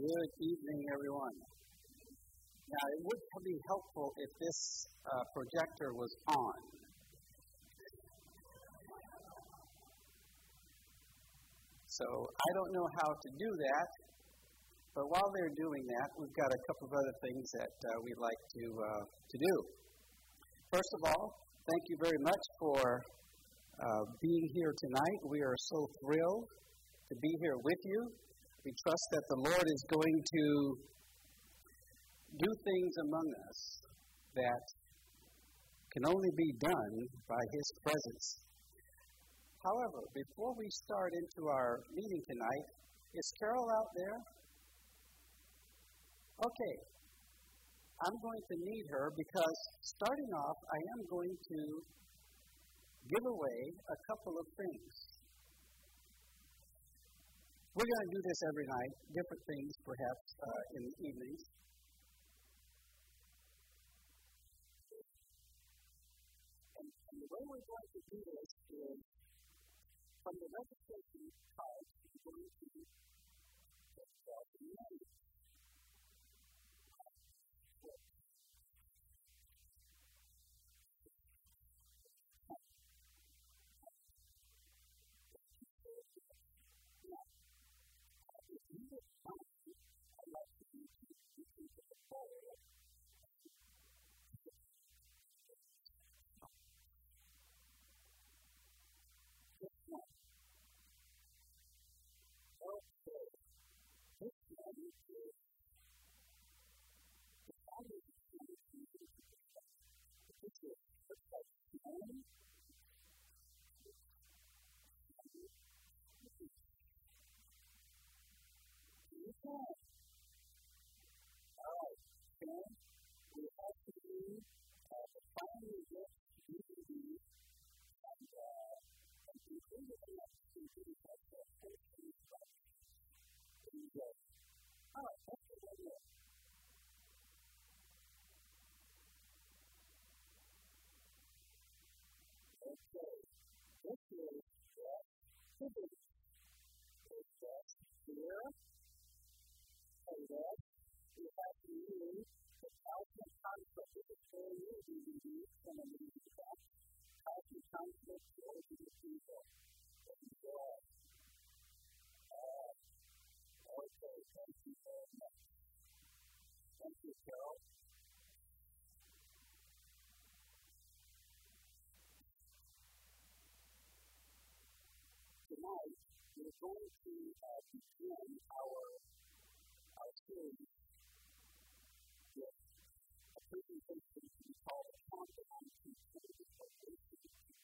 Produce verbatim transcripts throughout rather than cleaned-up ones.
Good evening, everyone. Now, it would be helpful if this uh, projector was on. So I don't know how to do that, but while they're doing that, we've got a couple of other things that uh, we'd like to uh, to do. First of all, thank you very much for uh, being here tonight. We are so thrilled to be here with you. We trust that the Lord is going to do things among us that can only be done by His presence. However, before we start into our meeting tonight, is Carol out there? Okay. I'm going to need her because starting off, I am going to give away a couple of things. We're going to do this every night, different things perhaps uh, in the evenings. And, and the way we're going to do this is from the registration card, we're going to get the name. Tonight, we're going to uh, begin our, our series with a presentation to be called a Countdown to twenty twenty-two.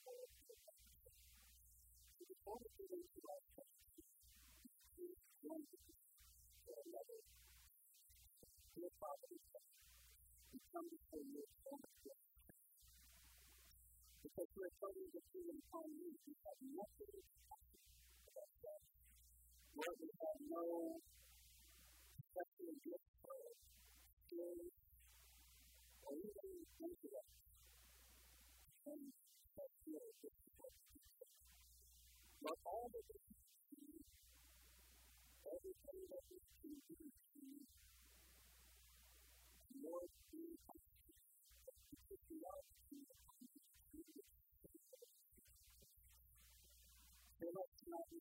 So before we get into our session, please join me for another. Dear Father, we come before you with so much grace. Because we are totally dependent upon you, we have nothing to Lord, we have no special gifts or skills or even intellect. And that's really difficult. But all that we can do, everything that we can do to Lord, we because we are the so let's not be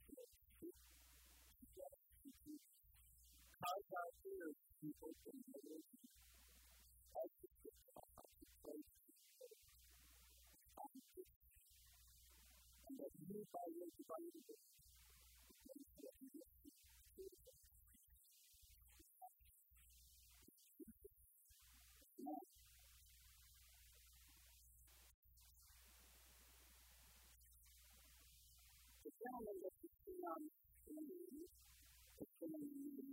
cause our ears to be open to the as we sit down to place and that you, by your divine will, can let me get to the The gentleman that you see on the screen is going to be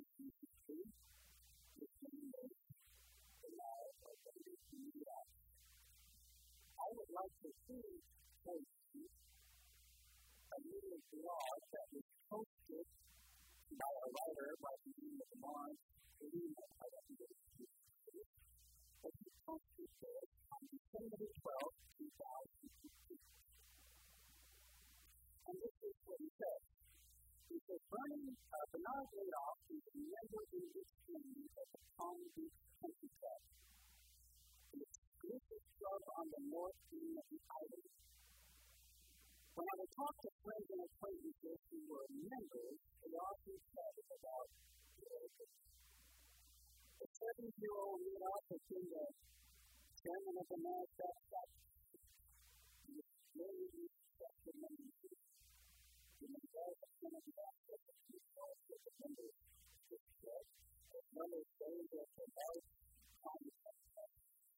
I would like to see for you a little blog that was posted by a writer by the name of Mark Lehman. I don't know if you know this, but he posted this on December twelfth, two thousand fifteen. And this is what he said. He So Bernie, uh, Bernard Madoff is a member in this team of the Palm Beach Country Club, an exclusive club on the north end of the island. When I would talk to friends and acquaintances who were members, they often said about the seventy-year-old Madoff had been the chairman of the NASDAQ stock. He was very successful money. He was involved in some of the aspects of the results of the members of this club, as well as those that the large Congress of the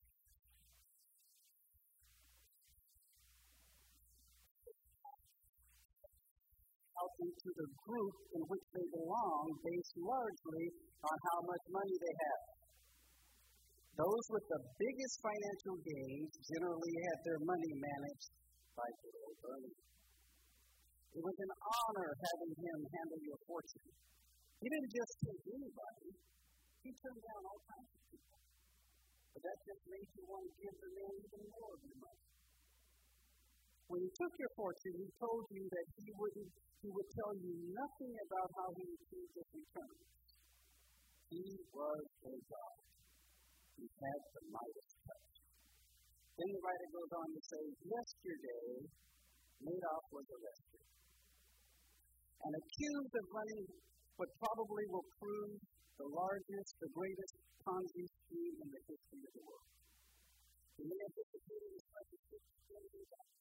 out into the group in which they belong based largely on how much money they have. Those with the biggest financial gains generally had their money managed by good old Bernie. It was an honor having him handle your fortune. He didn't just take anybody. He turned down all kinds of people. But that just made you want to give the man even more of your money. When he took your fortune, he told you that he wouldn't, he would tell you nothing about how he achieved his return. He was a God. He had the Midas touch. Then the writer goes on to say, yesterday, Madoff was arrested and accused of running what probably will prove the largest, the greatest Ponzi scheme in the history of the world. He may have dissipated as much as fifty billion dollars.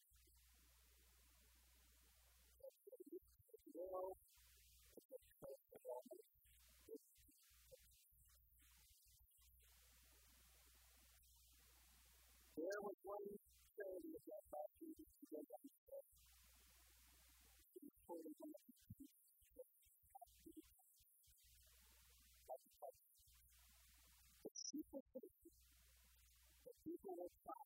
Well, it's a curse of almost there was one charity of that last week to go down the road. She was quoting one of the people. The simple thing that people will try.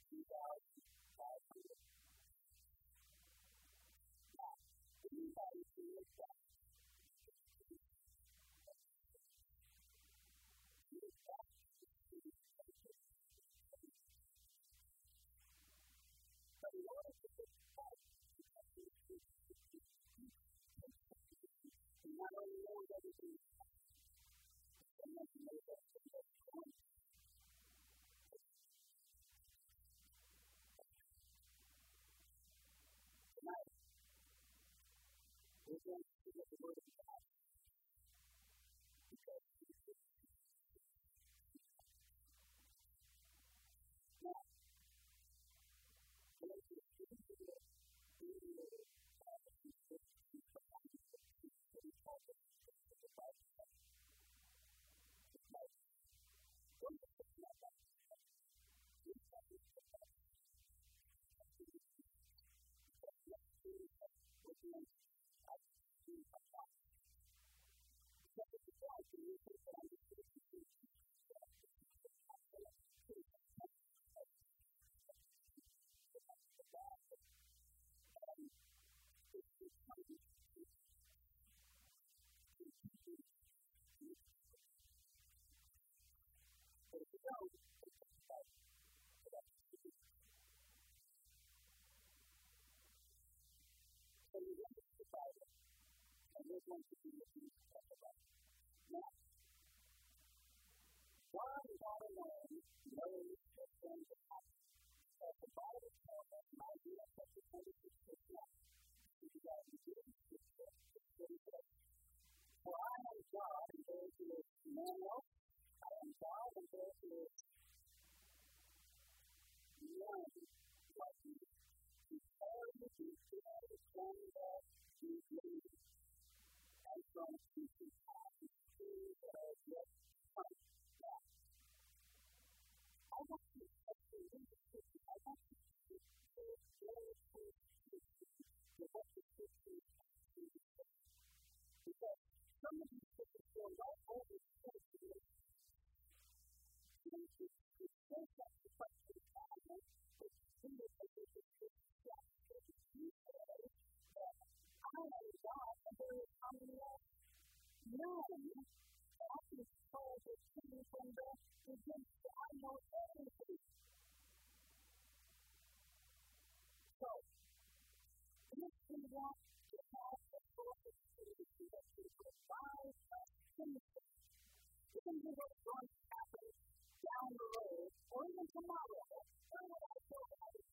two thousand five hundred. Now, anybody who is that, who is that, but in order to get that, you not only know everything, but you have to know that it's going to tonight. We're going to see what the Word of God because now, when you see the video of Jesus, he's behind the scenes, he's talking to the Bible. It's like, don't you think about that? He's talking to the Bible. We're doing I see a lot. Because it's a lot, and you think that I'm just going to do but if you don't, it's like, so you want to the Bible, and we're going to be looking at the Bible. Now, God is all alone, knows what's going to happen. As the Bible tells us in Isaiah chapter twenty-six, verse one, this is how we do it. It's very good. For I am God, and there is no one else. I am God, and there is none like me. Because of the God is one that is made, and from teaching past the things that are yet come back. I want to actually read the scripture. I want to see the very first scripture, the what the scripture is actually saying. Because some of these scriptures go right over the scripture. And it's it's so much to touch the Bible, but in the scripture, you say that I am God, and there is somebody else. None. That is called the king from the beginning. I know everything. So, if we want to have the perfect solution that will provide us anything, even if it's going to happen down the road, or even tomorrow, or what I feel about it.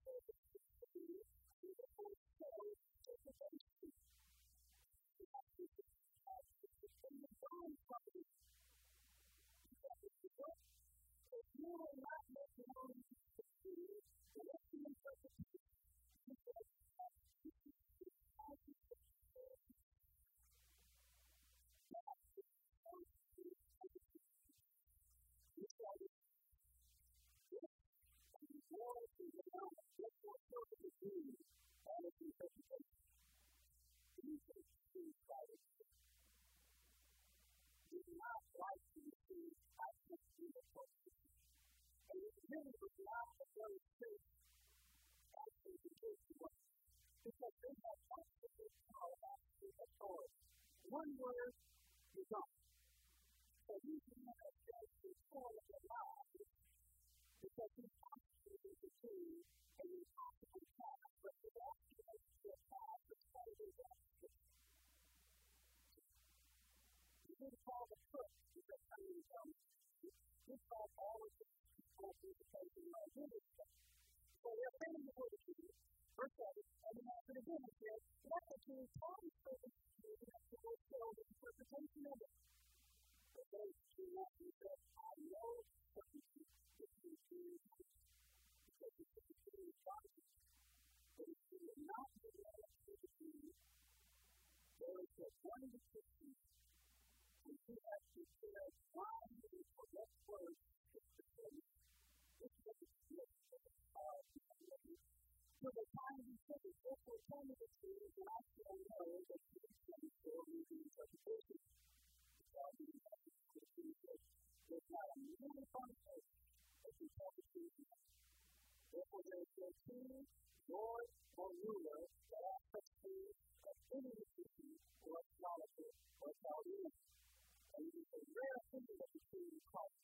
One word, you're gone. So you can have a chance to fall in your life because you have to be the key and you have to be fast, but you have to make your path as far as you want to. You didn't call the cook because I mean, um, you called all of the people who are facing my ministry. So they're saying the word to you. First of all, and then after the dinner, says, what the king told me to do, you have to go tell the interpretation of it. So those who want to say, I know something that you do because it's a serious body. But if you are not doing that activity, there is a one decision, and you have to say, why do you forget words to the place? It's what it's good for the power of the community. So the time you say, this will tell me the truth, and I still know that you can still read the interpretation. There's not a million concepts that you tell the truth. Therefore, there is no king, lord, or ruler that aspects to of any decision or astrologer or Chaldean. And it is a rare thing that the king is called.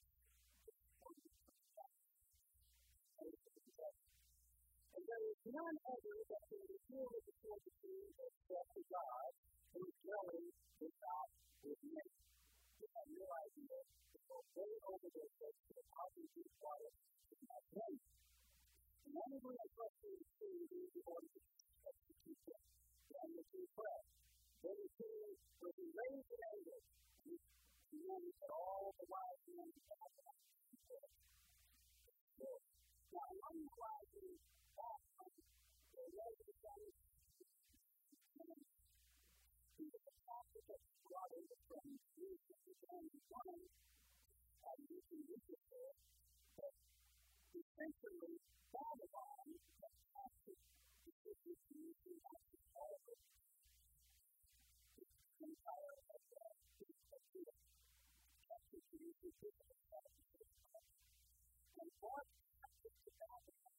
And there is none other that can reveal the authority except to God, who is dwelling without his name. You have no idea. So way over their church to the top of the water is not one. And only when I trust you to see the order to execute them. And the two prayer. Then the two will be raised in anger. And then that all the wise men have that. Now, one wise men have one. They raise the sun. And the pastor that's brought in the sun is the sun is one. And you can look at it. But essentially, Babylon has passed because this nation has to follow it. The entire of that is a good. That's what you need to do. And what happens to Babylon?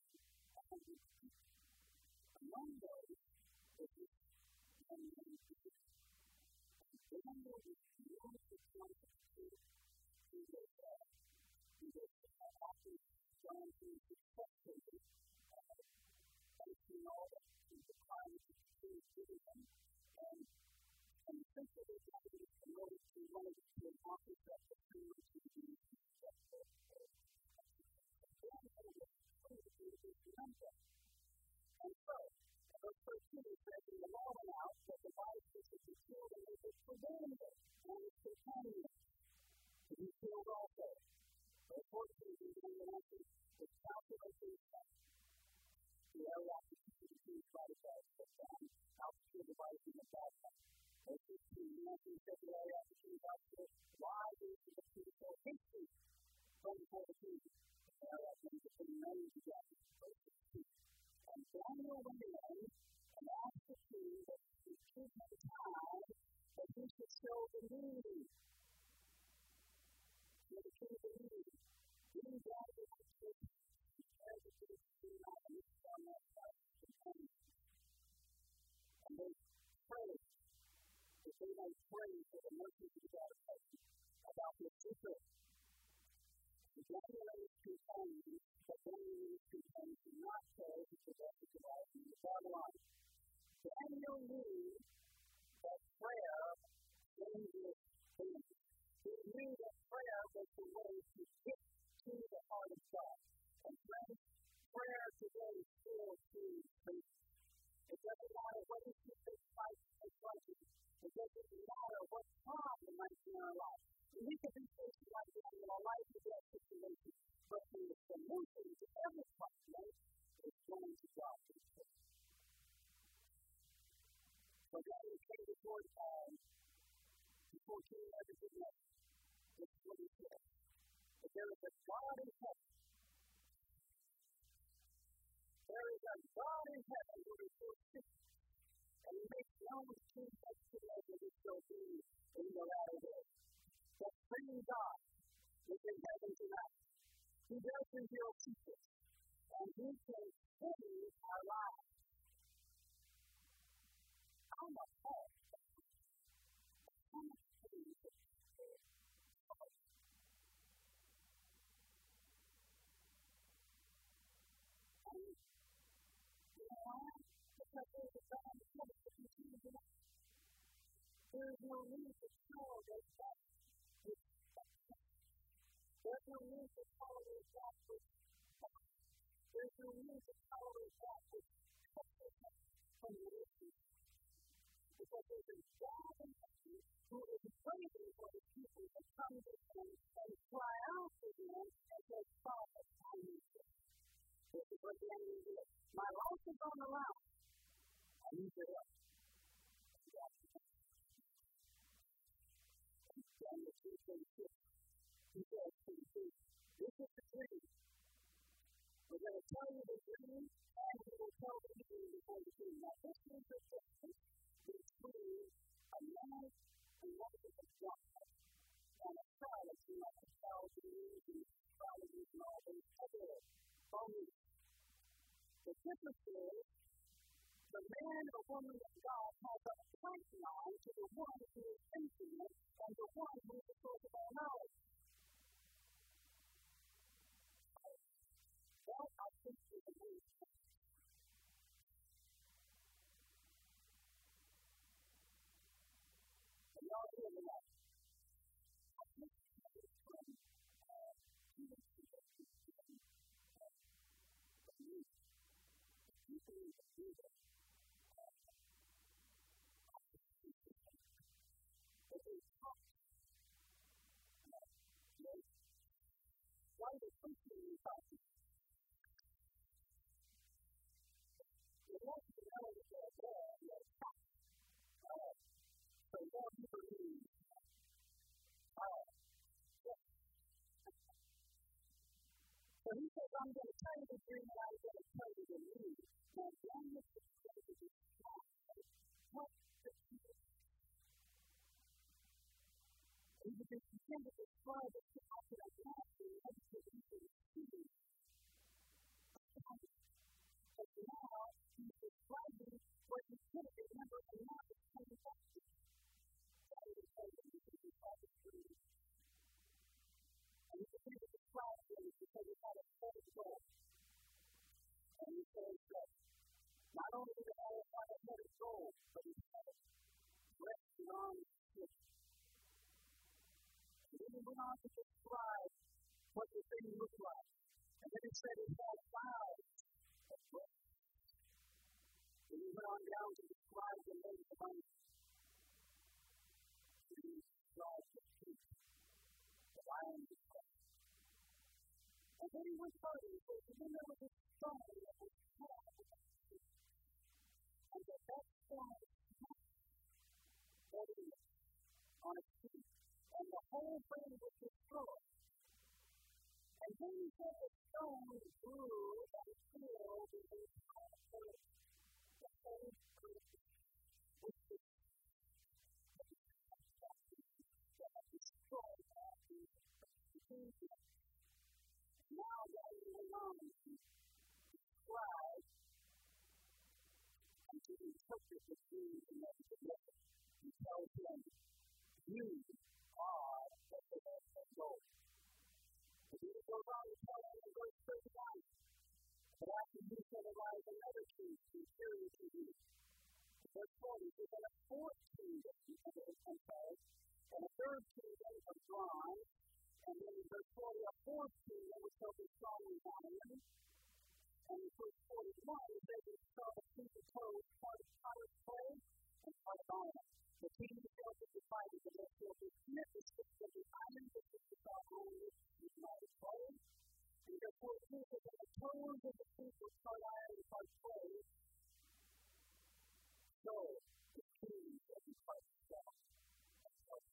Among those, it is one man to do. Daniel was known to come to who was uh, who was often going to successfully facing all that he was trying to do to them. And and essentially that is in order to want to accomplish that the two was to be successful. Daniel was trying to do this number. And so, verse thirteen says, in the law went out that the wife was to be killed and it was for Daniel and his companions to be killed also. Verse fourteen is when the answer is calculated that the area of the two tried to put down out to the wife in the background. Verse fifteen, the answer said the area of the two tried to why is the two so hasty from before the two? The area of them to put names together. Verse sixteen. And Daniel went in and asked the king that he should have time that he should show the needy. So the king of the needy. Then Daniel was taken and the king of the needy and he found that side of the king. And they prayed that they might pray for the mercy of God about this secret. Daniel and his companions, but Daniel and his companions did not say to the rest of the life in Babylon. Daniel knew that prayer changes things. He knew that prayer was the way to get to the heart of God. And friends, prayer today still seems faithful. It doesn't matter what issue this fight is like. It doesn't matter what problem might be in our life. We can be facing like that in our life or death situation, but the solution to every problem is going to God. So God is saying before Paul, before King everything else, this is what he said. That there is a God in heaven. There is a God in heaven who is so sick, and he makes known his kingdom to those who shall be in the latter day. That same God is in heaven tonight. He does reveal secrets, and he can change our lives. I'm a Paul. I'm a King. Because there's a God in heaven that can change it. There is no need to tell those God. There's no need to tolerate that which There's no need to tolerate that which from the issue. Because there's a God in heaven who is waiting for the people to come to him and cry out to him and say, Father, I need you. This is what the enemy did. My life is on the line. I need your help. Daniel two twenty-six. He says to the priest, this is the dream. We're going to tell you the dream, and we will tell the dream before the dream. Now, this is the difference between a man who wants to be God and a child who wants to tell the dream and strategies and all those other moments. The difference is the man or woman of God has a pipeline to the one who is infinite and the one who is the source of all knowledge. That, I think, is the most. And y'all hear me now. I think it is from Jesus Christ. The people in the kingdom. Why is it something you talk to? You want to know that they're there and they're tough. So more people need. So he says, I'm going to tell you the dream and I'm going to tell you the news. Now, Daniel is going to describe what the people He begins to describe it to us in a nasty, negative, evil spirit. But now, he's describing what he couldn't remember, and now it's coming back to him. And he says that he can describe the spirit. And he begins to describe things because he had a full soul. And he says that not only did he have a head of gold, but he had it resting on his ship. And then he went on to describe what the thing looked like. And then he said it had clouds of breath. And he went on down to describe the lake of ice. And he described the peak, the lion of the cross. And then he went further. He said, and then there was a stone that was carved with a peak. And that that stone was smashed on its feet. And the whole thing was destroyed. And then he said the stone grew and filled the entire earth. The whole earth was destroyed after the Now that he went on to describe and to interpret the dreams and everything, he tells them, you are the head of gold. And he goes on to tell them in verse thirty-nine, but after you shall arise another king superior to you. Verse forty, so then a fourth kingdom of empire, and a third kingdom of bronze, and then in verse forty, a fourth kingdom which shall be strong in Zion, And in verse forty-one, it says he saw the people clothes, part of potter's clay and part of iron. The king himself is divided, and therefore the smith is fixed of the iron, which is the top iron, which is not his clay. And therefore it says that the toes of the people part iron and part clay. So the king shall be part stone and part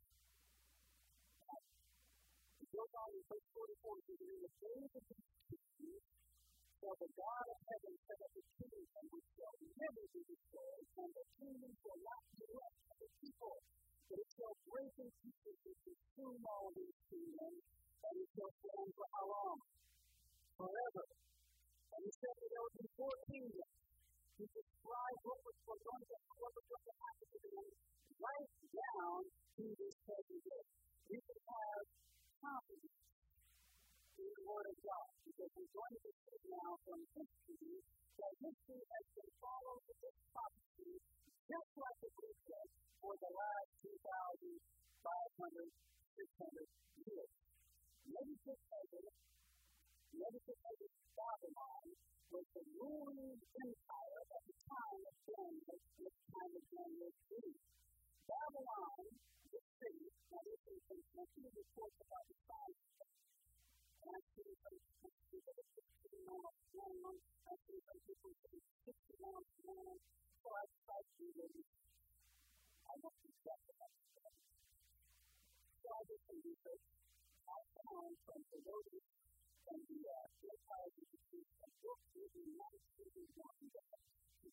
iron. It goes on in verse forty-four, it says, in the days of these kings, for the God of heaven set up a kingdom which shall never be destroyed, and the kingdom shall not be left to the people, but it shall break in pieces and consume all these kingdoms, and it shall stand for how long? Forever. And he said that there would be four kingdoms. He described what was going to, what was going to happen to them right down to this present day. We can have confidence in the Word of God, because we're going to see now from history that history has been following this prophecy just like it was said for the last two thousand five hundred, six hundred years. Nebuchadnezzar, Nebuchadnezzar Babylon was the ruling empire at the time of Daniel, at the time of Daniel's dream. Babylon, the city, now this is some history reports about the time of and I see some people that are sixteen miles long, I see some people that are sixty miles long, so I try to do this. I must be careful about this. So I did some research. I found from the Lotus and the Gentiles Institute a book written in nineteen eighty-one that has two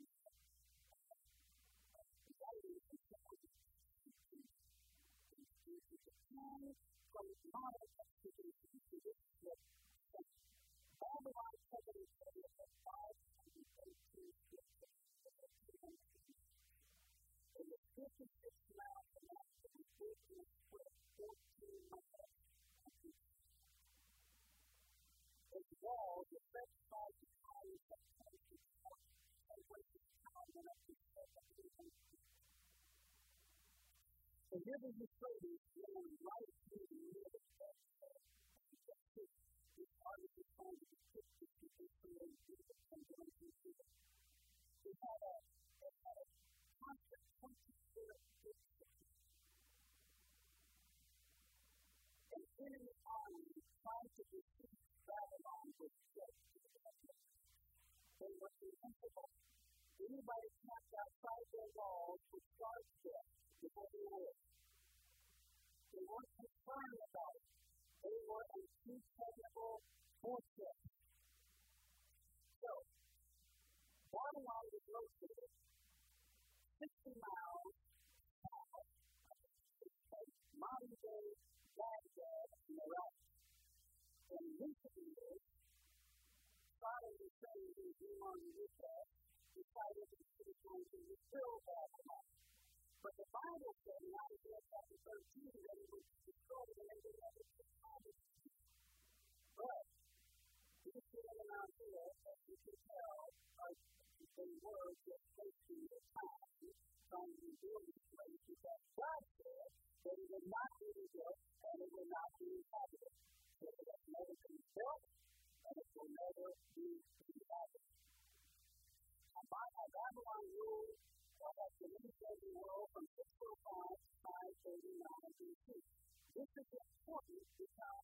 writings and stories. It's a time from modern exposition to this book. Babylon covenant area of five hundred eighteen ships. It was fifty-six miles from that to the fourteen square, fourteen miles. Its walls were stretched by the towers of twenty-six feet, and weighted pound and up to seven feet. The river Euphrates ran right through the middle of that city. This artist is trying to depict the people who are in Jesus and going through Jesus. They had a, they had a constant twenty-four foot city. An enemy army trying to defeat Babylon was dead. They were invincible. Anybody camped outside their walls was charged dead before they were. They weren't concerned about it. They were a impregnable fortress. So, Babylon was located sixty miles south of modern-day Baghdad in Iraq. In recent years, Saddam Hussein, who was on the U S, decided that he was going to rebuild Babylon. But the Bible said in Isaiah chapter thirteen that it was destroyed and they would never be found. But these people around here, as you can tell, are they were just wasting their time trying to rebuild this place because God said that it would not be rebuilt and it would not be inhabited. So it has never been built and it will never be inhabited. And by Babylon ruled what has been in the world from six oh five to five thirty-nine B C. This is important because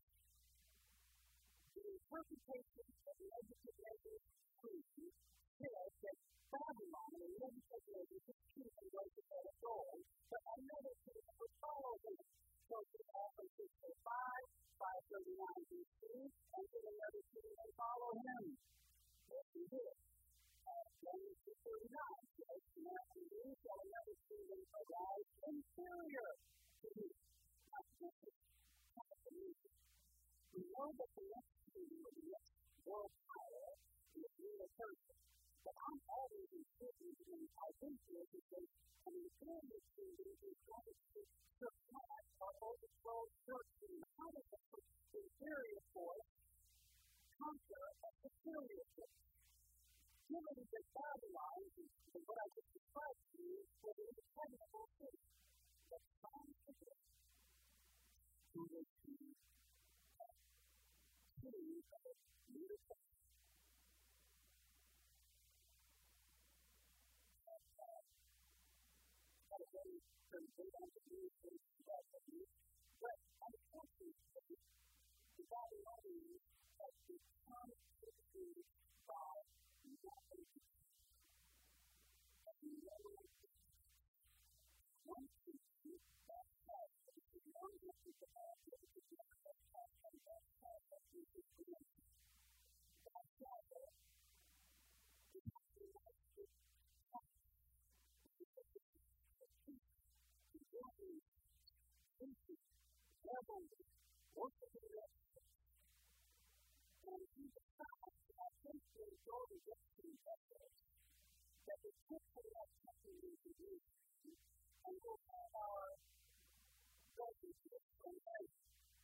the interpretation of Nebuchadnezzar's dream says that Babylon and Nebuchadnezzar's kingdom was the bed of gold, but another kingdom would follow them. So it all from six oh five, five thirty-nine B C, and then another kingdom would follow him. Yes, he did. Daniel two thirty-nine says, and after you shall another kingdom arise inferior to you. Not different, not amazing. We know that the next kingdom or the next world power is real person. But I'm always interested in I think this because an inferior kingdom is going to surpass or overthrow your kingdom. How does the inferior force conquer a superior force? Given that Babylon, and what I just described to you, was an impregnable city that trying to get to the city of beautiful. very very big on the news about the news. But unfortunately, the Babylonians had become subdued by nothing. And never one people that had one message about it is not that has and that has that is the creation. That shadow is actually like this top. Working, thinking, traveling, working in the and he decides that I think we'll go to get to that place. That the people that come to you to do and we'll have our relationship from life.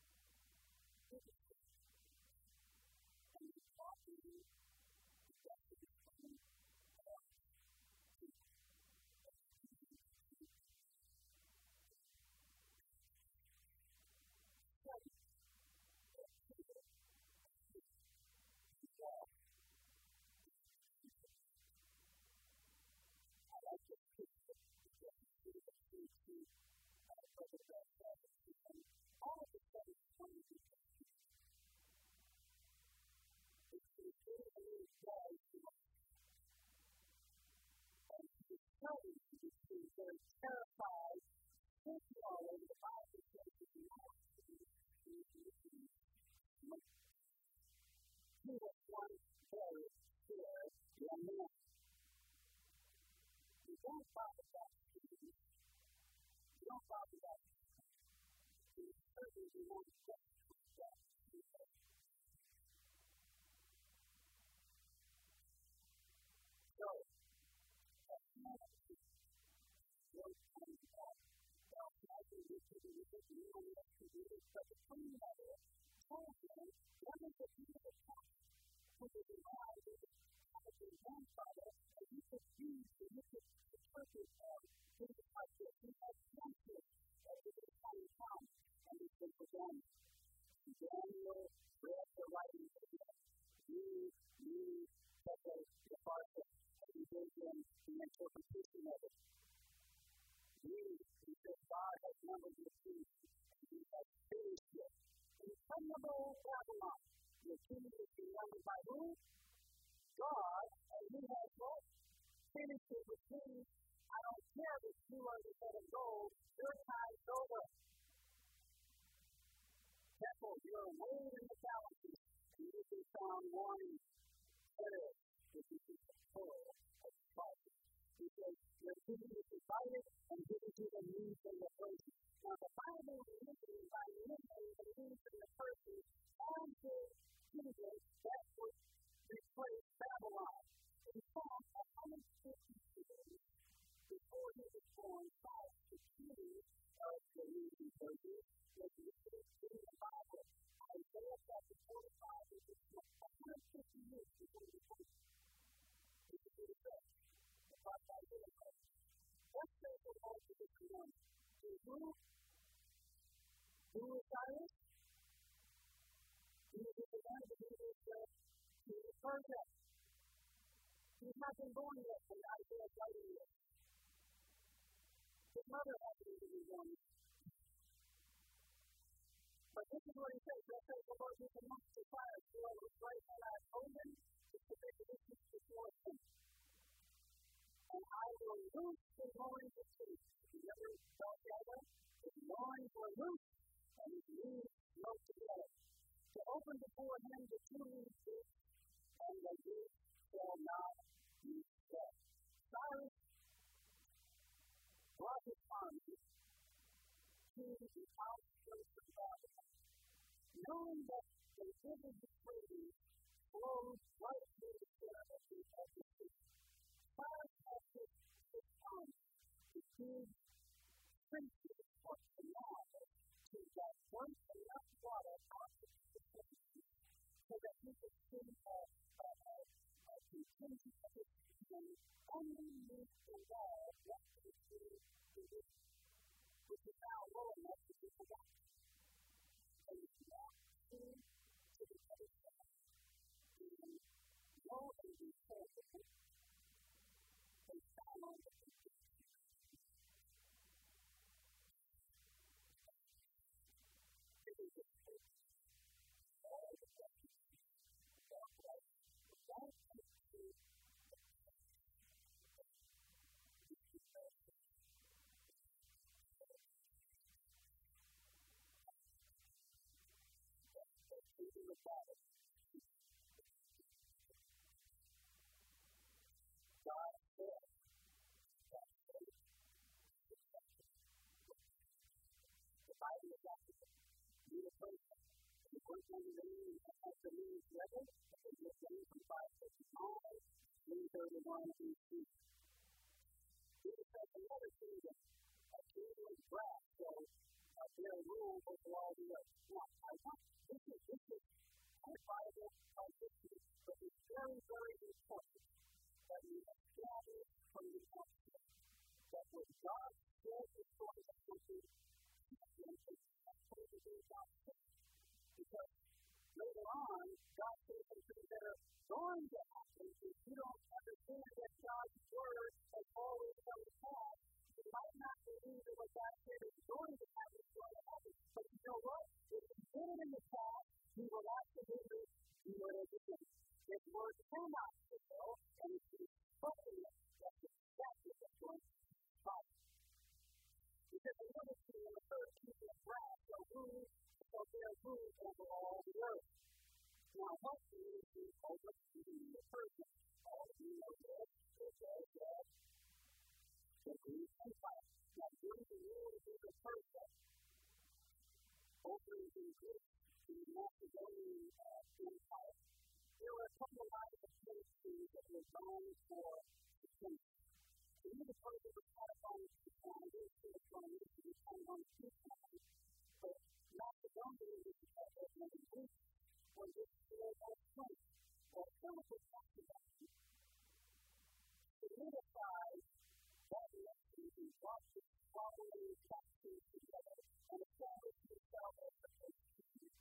And we talk to you to get to the point of all of the stuff is going to be it's the thing that is God and he's telling you to be very terrified thinking all over the Bible says that you know he was one very scared young man. You don't talk about it. You don't talk about it. You certainly want to get that. So, that's not a thing. Don't come back. Well, I think this is a good thing. You don't have to do this. But the queen mother told him, one of the people that comes to the divine is of his grandfather, and he could use to look at the purpose of his culture. He has cancer at this time of time, and he's been forgotten. Daniel read the writings of him. You, you, that was the part of and he gave them the interpretation of it. You, he said, God has numbered your feet, and he has finished it. Impregnable Babylon. Your kingdom is being numbered by who? God, and he has what? Finished it with me. I don't care that you are the head of gold. Your time's over. Careful, you're weighed in the balances, and you can found wanting better if you can control of Christ. He says, your kingdom is divided and given to the needs of the person. Now, the Bible is written by many the needs of the person and his kingdom that would replace Babylon. In fact, one hundred fifty years before he was born, five security of the leading churches was listed in the Bible. Isaiah chapter forty-five is one hundred fifty years before he was born. This is what it says. The prophet Isaiah says, what says the Lord to this one? To who? Who is Cyrus? He is the one that he is to the Persia. He's not been born yet when Isaiah is writing this. His mother hasn't even been born yet. But this is what he says. Thus says the Lord, who amongst the fires, who I was right and I have chosen to submit the issues before him. And I will loose the loins of truth. Remember Belshazzar? His loins were loose, and his knees yoked together. To open before him the two-leaf gates, and the gates shall not be shut. Cyrus brought his army to the outskirts of Babylon, knowing that the river Euphrates flows right through the center of the city. Cyrus had his, his army to give princes of the Nile to that once enough water out of the city so that he could send a, a, a, a contingent of his men underneath the wall next to the city to this, which is now low enough to be forgotten. And he walked through to the other side. And lo and behold, they found the losing the battle. God said, the Bible is actually be the person. The person who believes at the news level, is the same from five fifty-nine, three thirty-one, and two. Jesus says another kingdom, a kingdom of brass, so uh, their rule over all the earth. Now, I want, this is, this is our Bible, our history, but it's very, very important that we establish from the outset that what God said is going to happen, because later on, God says some things that are going to happen. If you don't understand that God's word has always come to pass, you might not believe that what God said is going to happen is going to happen. But you know what? If He did it in the past, He will absolutely do it again. His word cannot fail, and if He's spoken it, that's exactly what's going to happen. Because another king in the third kingdom of brass shall rule, shall bear rule over all the earth. Now, what is the over kingdom of Persia? All of you know this. It says that the Greek Empire. Now, during the rule of the Persia, over in Greece, the Macedonian uh, Empire, there were a couple of lines of ministries that were known for the kingdom. The Medo Persia was kind of on the foundation of the foundation of kind of on the two sides. But Macedonia was the head of the Greek was this field of strength, or chemical Macedonia. Solidified that nation and brought this following factions together and established itself as the first kingdom.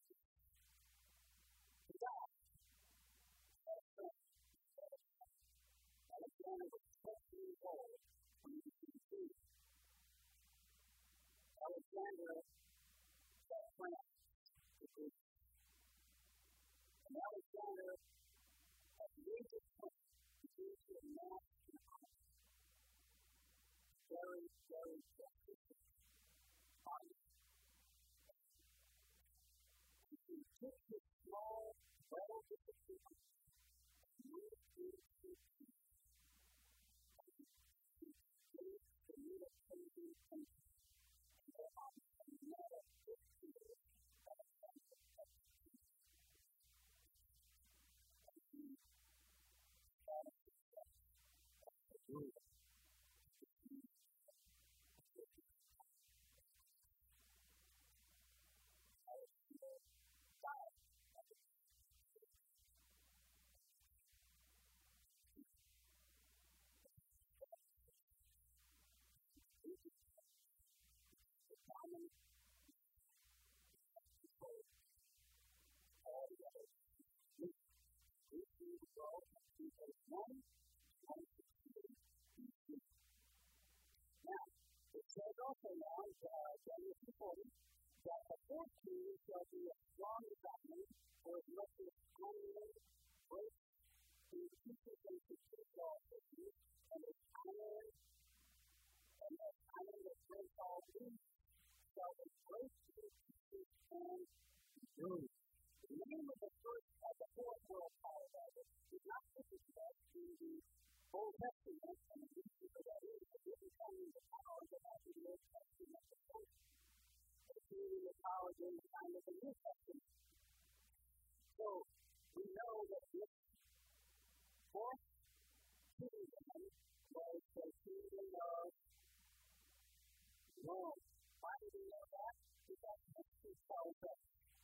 God had strength. Alexander was twelve years old when he became king. Alexander got France to Greece. And Alexander, at the age of twenty, began to amass an army. Very, very prestigious army. And he took his small, well-disciplined army and moved into Greece. The Medo Persian country, and their army had never defeated Alexander at the king. And he established himself as the ruler of the kingdom. Alexander died at the king. Common control all the other groups. Groups need to go to phase one, one sixteen, B C. Now, it says also now, uh, Daniel two forty, that the fourth king shall be as strong as diamond, or as much as iron, break in pieces and to take all cities, and as iron, and as iron that breaks all these, shall they break in pieces and bruise. The name of the first of the fourth world power battle is not specified in the Old Testament, and the reason for that is that this is only the power that has the Old Testament before. It's really the power during the time of the New Testament. So, we know that this fourth kingdom was the kingdom of Rome. Why do we know that? Because history tells us.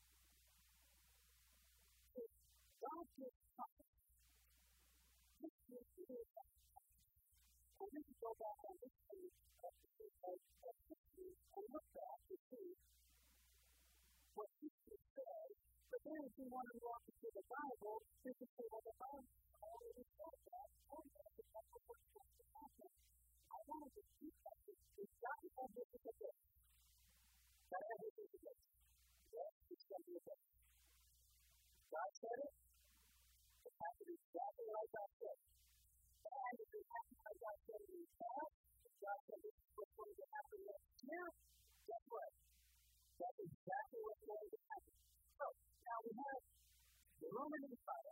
God gives promise. History is that. And we can go back on this page of history and look back to see what history says. But then if we want to walk into the Bible, we can say, well, the Bible already says that. And that's exactly what's going to happen. I wanted to keep that. It's got to have this as a base. Got to have this as a base. Yes, it's going to be a base. God said it. It happened exactly like God said. And if it happened like God said in the past, if God said this is what's going to happen next year, guess what? That's exactly what's going to happen. So, now we The Roman Empire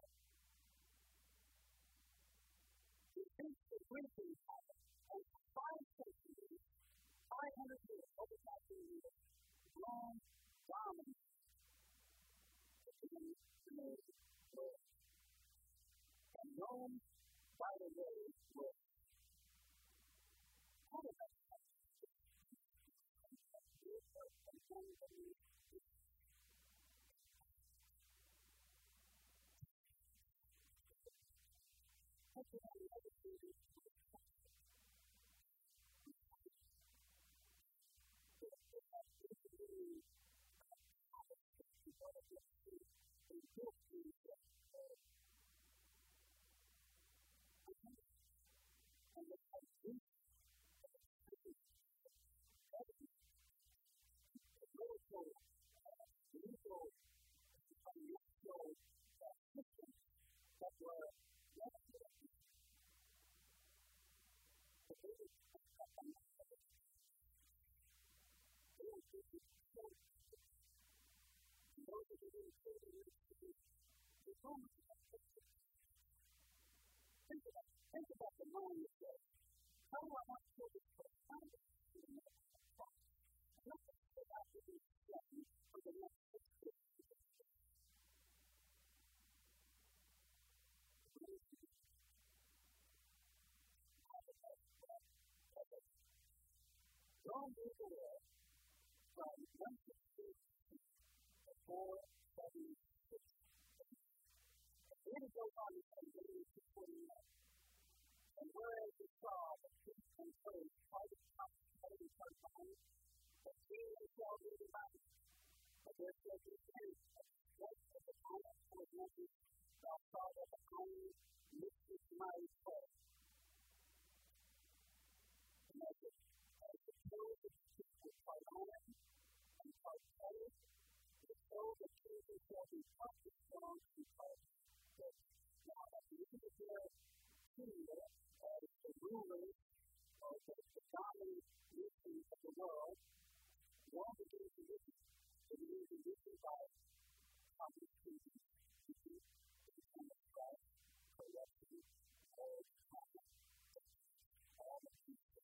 defeats the Greek Empire, and for five centuries, five hundred years, over five hundred years, Rome dominates the Greek world. And Rome, by the way, was how did that happen? Think about, think about the moment you say, how do I want to kill this person? How do I want to kill this person? I'm not going to say that to be threatened for the next six years. Rome ruled the world from one sixty-eight to four seventy-six. Then it goes on to say, two forty-nine. And whereas we saw the peace and praise, private hospitality part-time, the king and shall be divided. But there shall be faith, that of the honor was nothing, thou saw that the honor lifted my soul. And as it as the pillar of the peace was part honor and part praise, so the king shall be up to strong and part praise. Now, at the end of their tenure as the rulers of the, the dominant nations of the world, Rome began to listen. It began to listen by public teaching, teaching, the kind of Christ, corruption, all the time, all the people.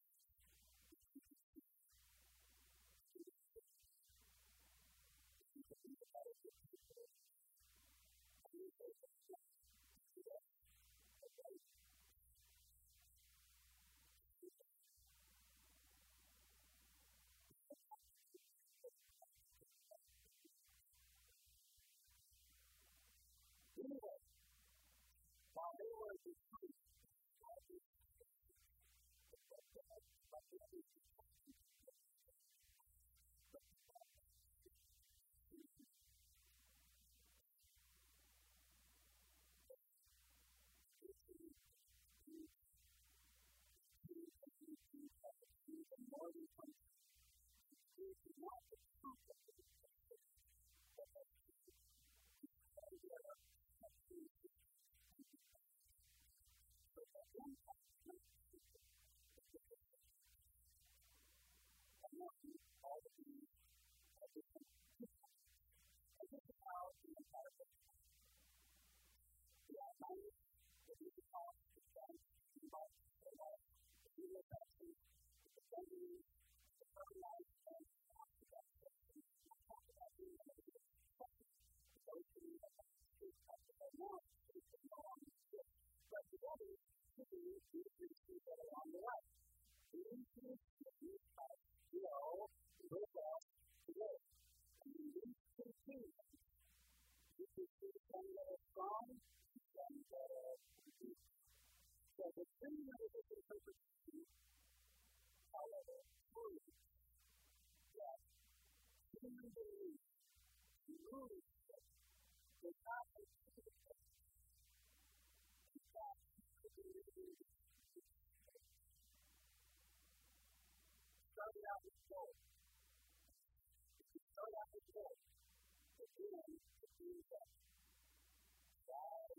Anyway, while they were decreased, started out with gold. It started out with gold. But then it means that God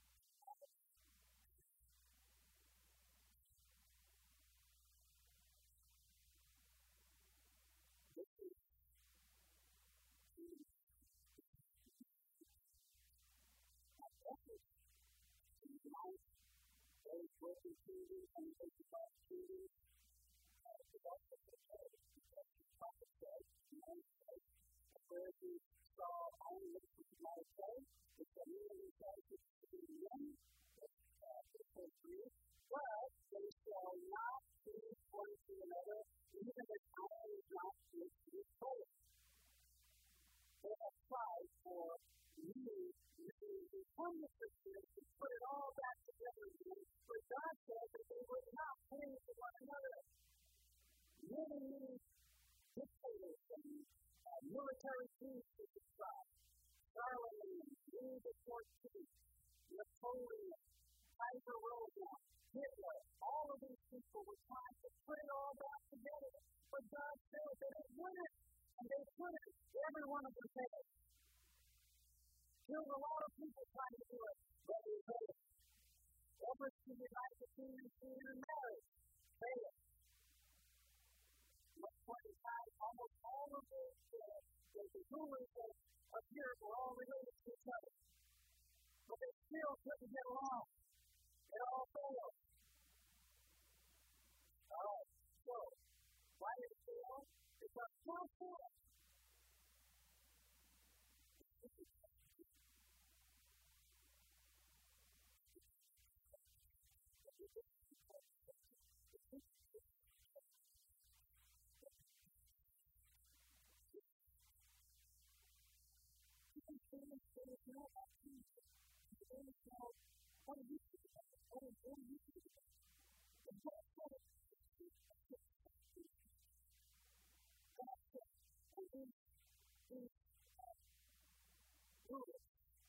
this is those broken kingdoms and those divided kingdoms, uh, the gospel of the church, because the prophet said, the man said, the Pharisees saw only what was not okay, which are merely characters to be men, which was true, but they shall not be one to another, even if I is not with this faith. They have tried for many, many, hundreds of years to put it all back together again, but God said that they would not cling to one another. Many, many dictators and uh, military chiefs of the tribe, Charlemagne, Louis the fourteenth, Napoleon, Kaiser Wilhelm, Hitler, all of these people were trying to put it all back together, but God said that it wouldn't, and they couldn't. Every one of them failed. Killed a lot of people trying to do it, but they failed. Efforts to unite the kingdom through intermarriage failed. At one point in time, almost all of the, uh, the, the rulers of, of Europe were all related to each other, but they still couldn't get along. It all failed. All right, so why did it fail? Because God failed. There is no opportunity. There is no, what do you think about it? What is what do you think about it? And God said it. God said, and these, these uh, rulers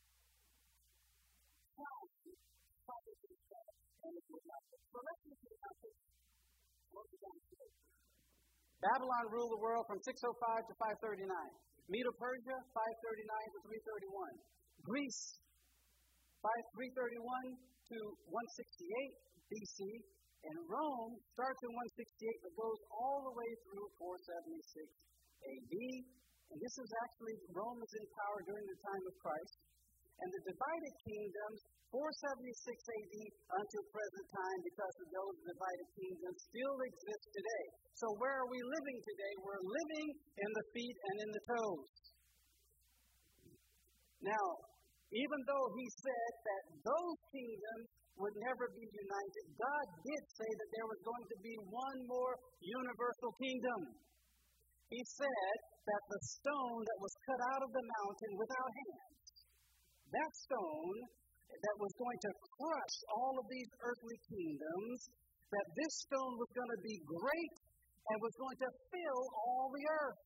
tried to fight against God, and it would not work. So let's look at how this works down today. Babylon ruled the world from six oh five to five thirty-nine. Medo-Persia, five thirty-nine to three thirty-one. Greece, three thirty-one to one sixty-eight B C. And Rome starts in one sixty-eight but goes all the way through four seventy-six A D. And this is actually, Rome is in power during the time of Christ. And the divided kingdoms, four seventy-six A D until present time, because of those divided kingdoms, still exist today. So where are we living today? We're living in the feet and in the toes. Now, even though he said that those kingdoms would never be united, God did say that there was going to be one more universal kingdom. He said that the stone that was cut out of the mountain without hands, that stone that was going to crush all of these earthly kingdoms, that this stone was going to be great and was going to fill all the earth.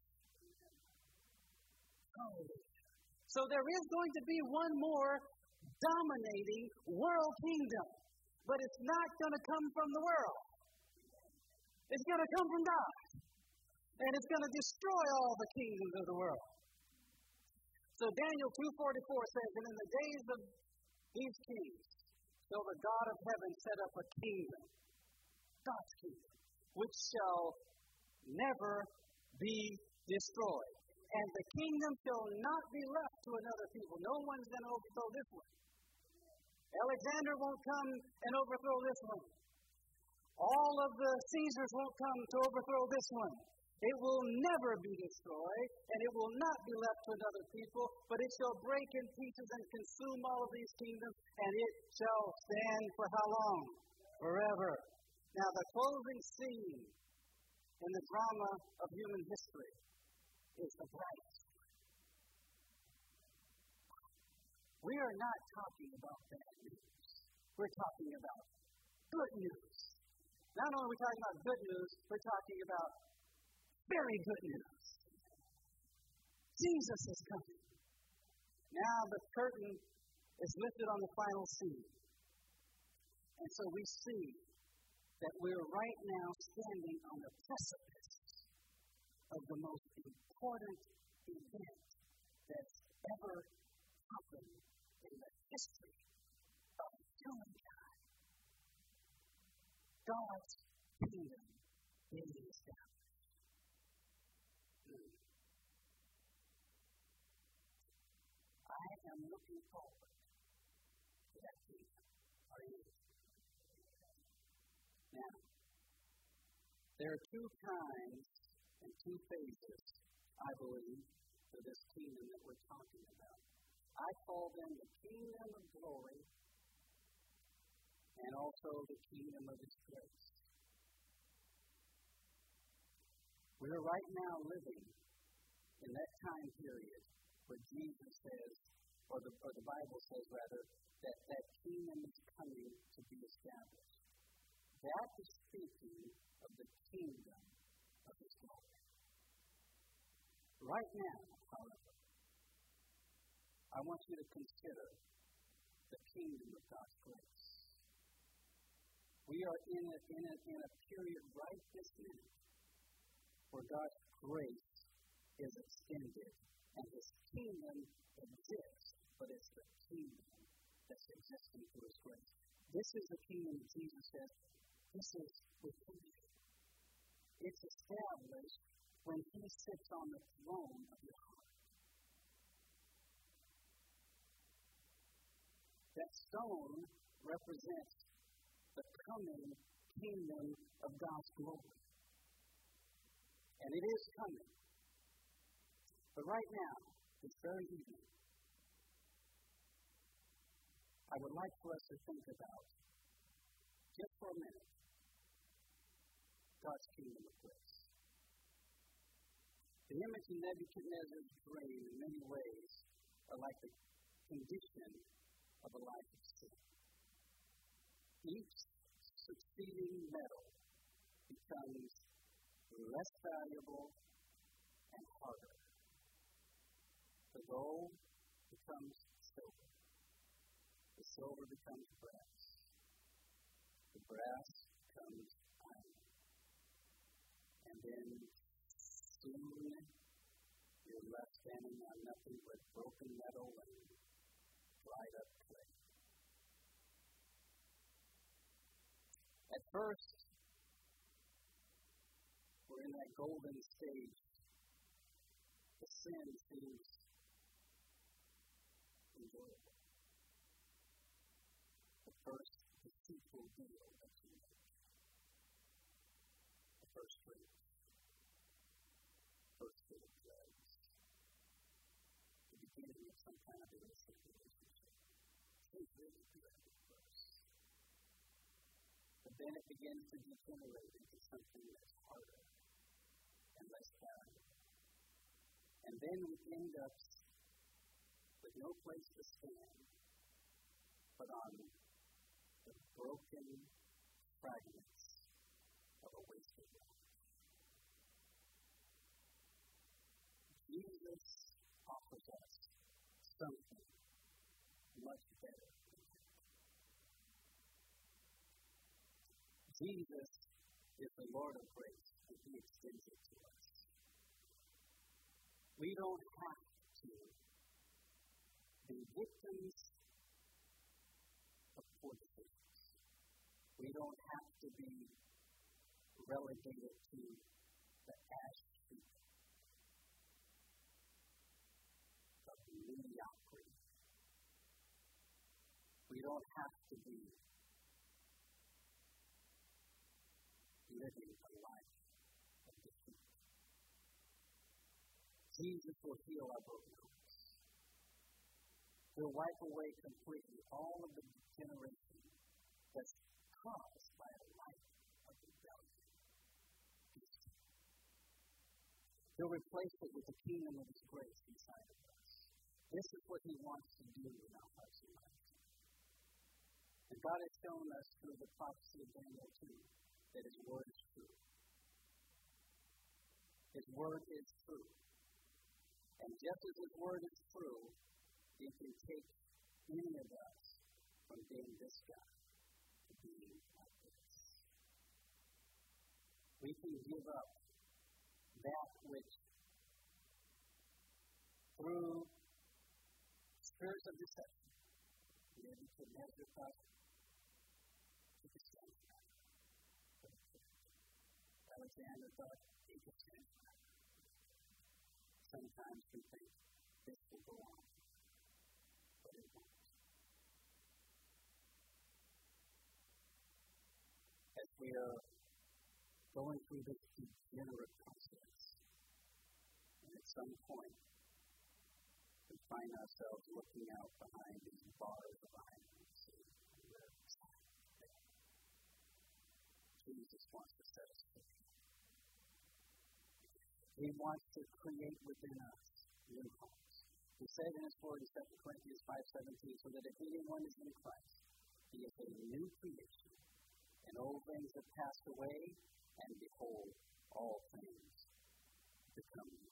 So there is going to be one more dominating world kingdom, but it's not going to come from the world. It's going to come from God, and it's going to destroy all the kingdoms of the world. So Daniel two forty-four says, and in the days of these kings, shall the God of heaven set up a kingdom, God's kingdom, which shall never be destroyed. And the kingdom shall not be left to another people. No one's going to overthrow this one. Alexander won't come and overthrow this one. All of the Caesars won't come to overthrow this one. It will never be destroyed, and it will not be left to another people, but it shall break in pieces and consume all of these kingdoms, and it shall stand for how long? Forever. Now, the closing scene in the drama of human history is the bride. We are not talking about bad news. We're talking about good news. Not only are we talking about good news, we're talking about very good news. Jesus is coming. Now the curtain is lifted on the final scene. And so we see that we're right now standing on the precipice of the most important event that's ever happened in the history of humankind. God's kingdom is established. I am looking forward to that kingdom. Are you? Now, there are two kinds and two phases, I believe, for this kingdom that we're talking about. I call them the kingdom of glory and also the kingdom of His grace. We are right now living in that time period where Jesus says, or the, or the Bible says rather, that that kingdom is coming to be established. That is speaking of the kingdom of His glory. Right now, however, I want you to consider the kingdom of God's grace. We are in a, in a, in a period right this minute where God's grace is extended and His kingdom exists, but it's the kingdom that's existing through His grace. This is the kingdom that Jesus says, this is within you. It's established when He sits on the throne of your heart. That stone represents the coming kingdom of God's glory. And it is coming. But right now, this very evening, I would like for us to think about, just for a minute, God's kingdom of grace. The image in Nebuchadnezzar's dream, in many ways, are like the condition of a life of sin. Each succeeding metal becomes less valuable and harder. The gold becomes silver. The silver becomes brass. The brass becomes iron. And then soon you're left standing on nothing but broken metal and dried up clay. At first, we're in that golden stage. The sin seems enjoyable. The first deceitful deal that you make. The first drink. First bit of drugs. The beginning of some kind of illicit relationship. Seems really good at first. But then it begins to degenerate into something that's harder and less valuable. And then we end up with no place to stand but on the broken fragments of a wasted life. Jesus offers us something much better than that. Jesus is the Lord of grace, and He extends it to us. We don't have to be victims of poor decisions. We don't have to be relegated to the ash heap of mediocrity. We don't have to be living a life of defeat. Jesus will heal our brokenness. He'll wipe away completely all of the degeneration that's caused by a life of rebellion. He'll replace it with the kingdom of His grace inside of us. This is what He wants to do in our hearts and lives. And God has shown us through the prophecy of Daniel two that His word is true. His word is true. And just as His word is true, He can take any of us from being this guy to being like this. We can give up that which, through spirits of deception, Nebuchadnezzar thought he could stand for that. Alexander thought he could stand for that. Sometimes we think this will go on, but it won't. As we are going through this degenerate process. And at some point, we find ourselves looking out behind these bars of iron and see where it's at. Jesus wants to set us free. He wants to create within us new homes. He said in his word in Second Corinthians five seventeen, so that if anyone is in Christ, he is a new creation, and old things have passed away, and behold, all things become new.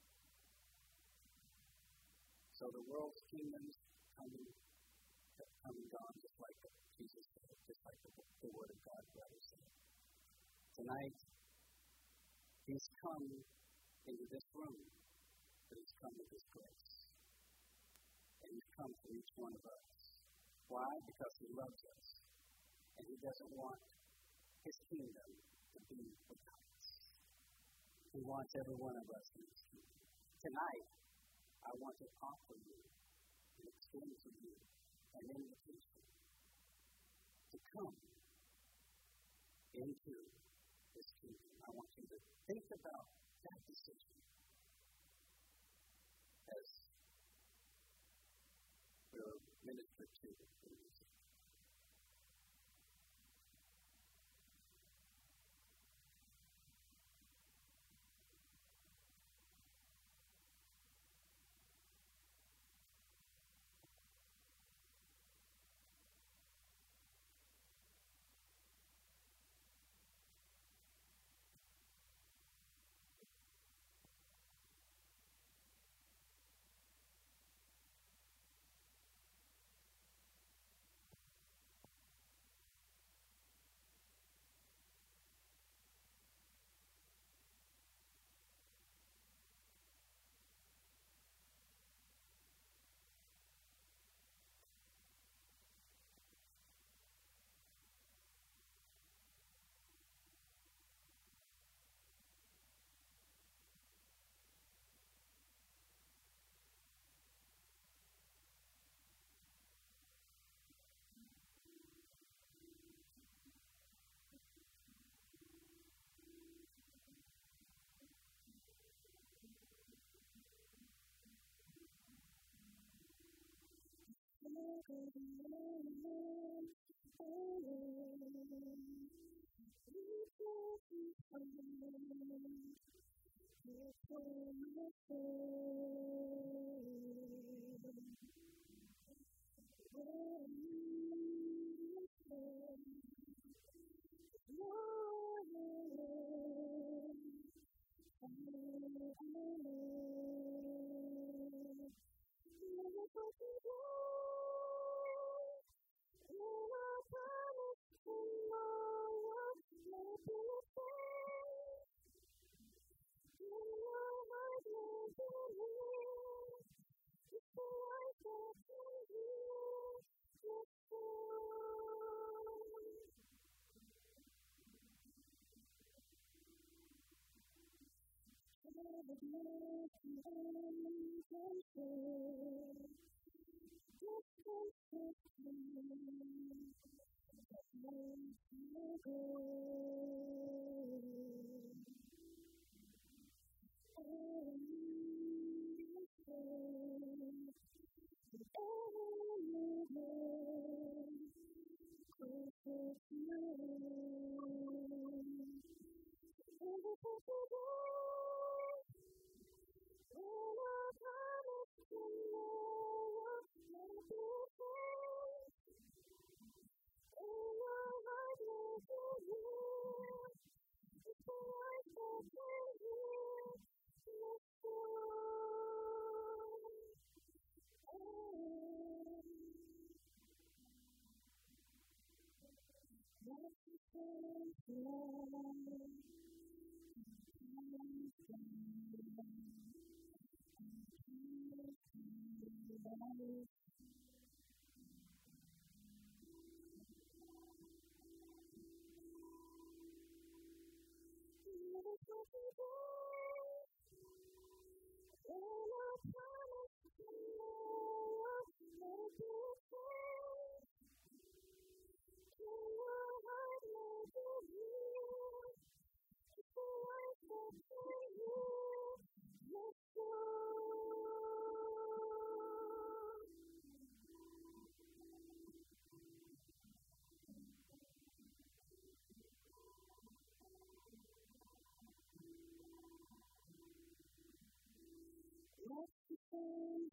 So the world's kingdoms come have come and gone, just like Jesus said, just like the, the Word of God brother said. Tonight, he's come into this room, but he's come with his grace. And he's come for each one of us. Why? Because he loves us. And he doesn't want his kingdom to be without us. He wants every one of us in his kingdom. Tonight, I want to offer you and extend to you an invitation to come into this kingdom. I want you to think about that decision as we're ministered to in music.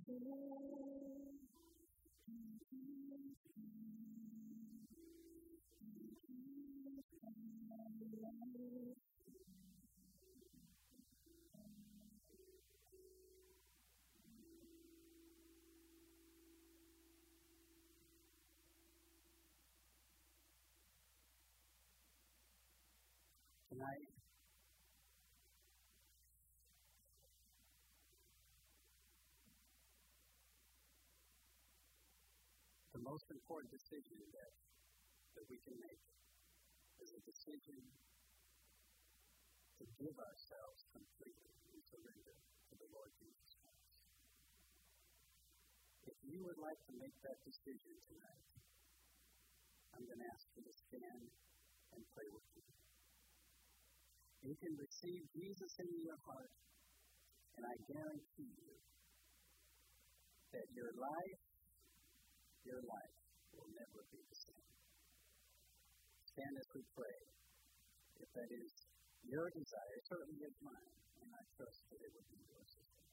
Tonight, the most important decision that, that we can make is a decision to give ourselves completely in surrender to the Lord Jesus Christ. If you would like to make that decision tonight, I'm going to ask you to stand and pray with me. You can receive Jesus into your heart, and I guarantee you that your life, your life will never be the same. Stand as we pray. If that is your desire, it certainly is mine, and I trust that it would be yours as well.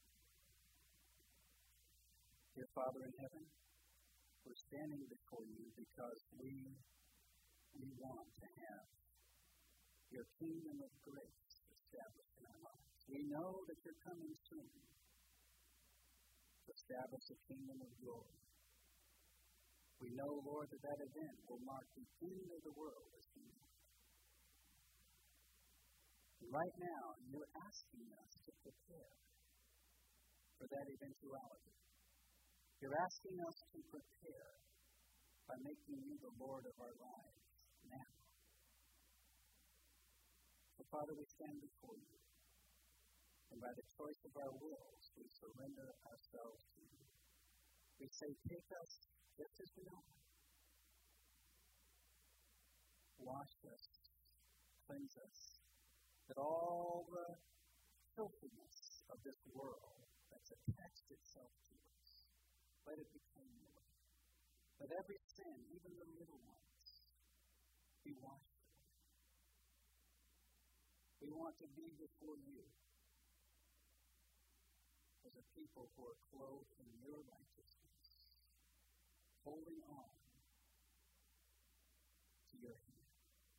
Dear Father in heaven, we're standing before you because we, we want to have your kingdom of grace established in our lives. We know that you're coming soon to establish a kingdom of glory. We know, Lord, that that event will mark the end of the world as we know it. Right now, you're asking us to prepare for that eventuality. You're asking us to prepare by making you the Lord of our lives now. So, Father, we stand before you, and by the choice of our wills, we surrender ourselves to you. We say, take us just as we are. Wash us, cleanse us, that all the filthiness of this world that's attached itself to us, let it be cleaned away. Let every sin, even the little ones, be washed. We want to be before you as a people who are clothed in your righteousness, holding on to your hand.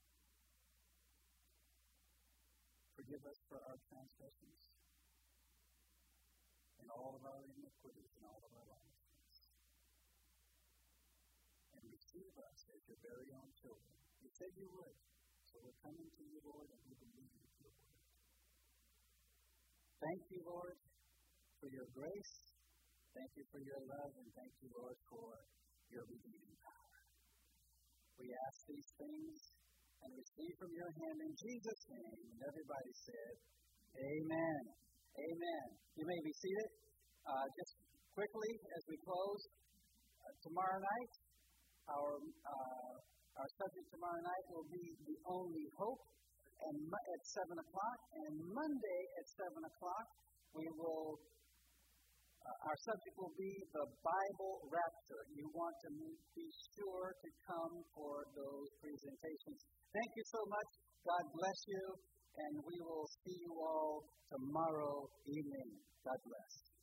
Forgive us for our transgressions and all of our iniquities and all of our lawlessness. And receive us as your very own children. You said you would. So we're coming to you, Lord, and we believe your word. Thank you, Lord, for your grace. Thank you for your love, and thank you, Lord, for your redeeming power. We ask these things and receive from your hand in Jesus' name. And everybody said, amen. Amen. You may be seated. Uh, just quickly, as we close, uh, tomorrow night, our... Uh, Our subject tomorrow night will be The Only Hope and at seven o'clock. And Monday at seven o'clock, we will, uh, our subject will be the Bible Rapture. You want to be sure to come for those presentations. Thank you so much. God bless you. And we will see you all tomorrow evening. God bless.